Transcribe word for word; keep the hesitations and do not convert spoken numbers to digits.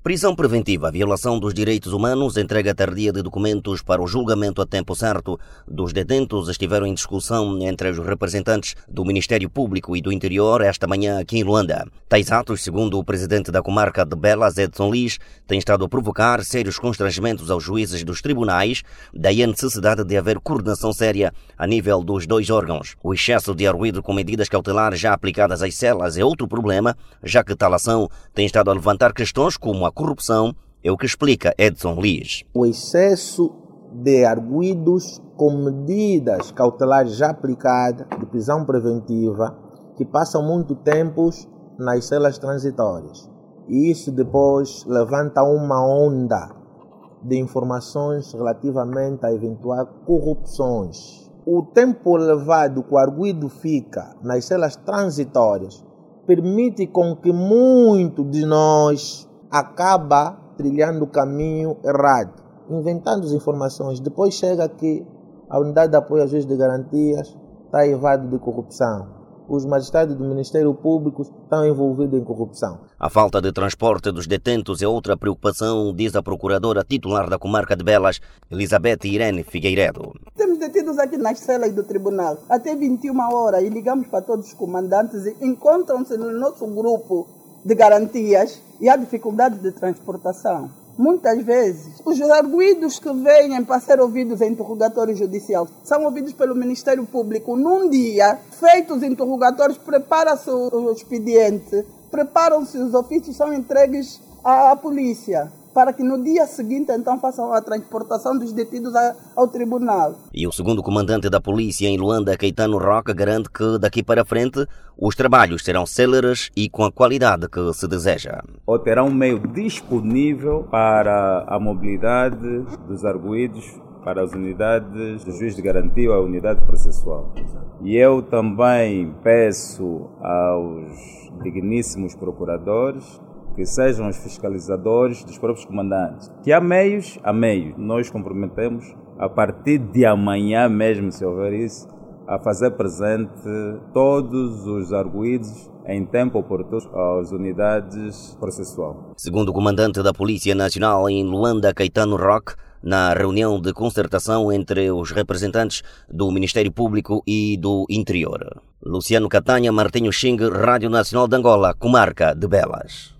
Prisão preventiva, violação dos direitos humanos, entrega tardia de documentos para o julgamento a tempo certo dos detentos estiveram em discussão entre os representantes do Ministério Público e do Interior esta manhã aqui em Luanda. Tais atos, segundo o presidente da comarca de Belas, Edson Liz, têm estado a provocar sérios constrangimentos aos juízes dos tribunais, daí a necessidade de haver coordenação séria a nível dos dois órgãos. O excesso de arguido com medidas cautelares já aplicadas às celas é outro problema, já que tal ação tem estado a levantar questões como a corrupção, é o que explica Edson Liz. O excesso de arguidos com medidas cautelares já aplicadas de prisão preventiva que passam muito tempo nas celas transitórias. E isso depois levanta uma onda de informações relativamente a eventuais corrupções. O tempo elevado que o arguido fica nas celas transitórias permite com que muito de nós acaba trilhando o caminho errado, inventando as informações. Depois chega aqui, a unidade de apoio às juízes de garantias está evado de corrupção. Os magistrados do Ministério Público estão envolvidos em corrupção. A falta de transporte dos detentos é outra preocupação, diz a procuradora titular da comarca de Belas, Elizabeth Irene Figueiredo. Temos detidos aqui nas celas do tribunal até vinte e uma horas e ligamos para todos os comandantes e encontram-se no nosso grupo de garantias e há dificuldade de transportação. Muitas vezes, os arguidos que vêm para ser ouvidos em interrogatório judicial são ouvidos pelo Ministério Público. Num dia, feitos os interrogatórios, prepara-se o expediente, preparam-se os ofícios, são entregues à, à polícia, para que no dia seguinte então façam a transportação dos detidos ao tribunal. E o segundo comandante da polícia em Luanda, Caetano Roque, garante que daqui para frente os trabalhos serão céleres e com a qualidade que se deseja. Ou terá um meio disponível para a mobilidade dos arguidos, para as unidades do juiz de garantia ou a unidade processual. E eu também peço aos digníssimos procuradores que sejam os fiscalizadores dos próprios comandantes. Que há meios, há meios. Nós comprometemos, a partir de amanhã mesmo, se houver isso, a fazer presente todos os arguidos em tempo oportuno às unidades processual. Segundo o comandante da Polícia Nacional em Luanda, Caetano Roque, na reunião de concertação entre os representantes do Ministério Público e do Interior. Luciano Catanha, Martinho Xing, Rádio Nacional de Angola, comarca de Belas.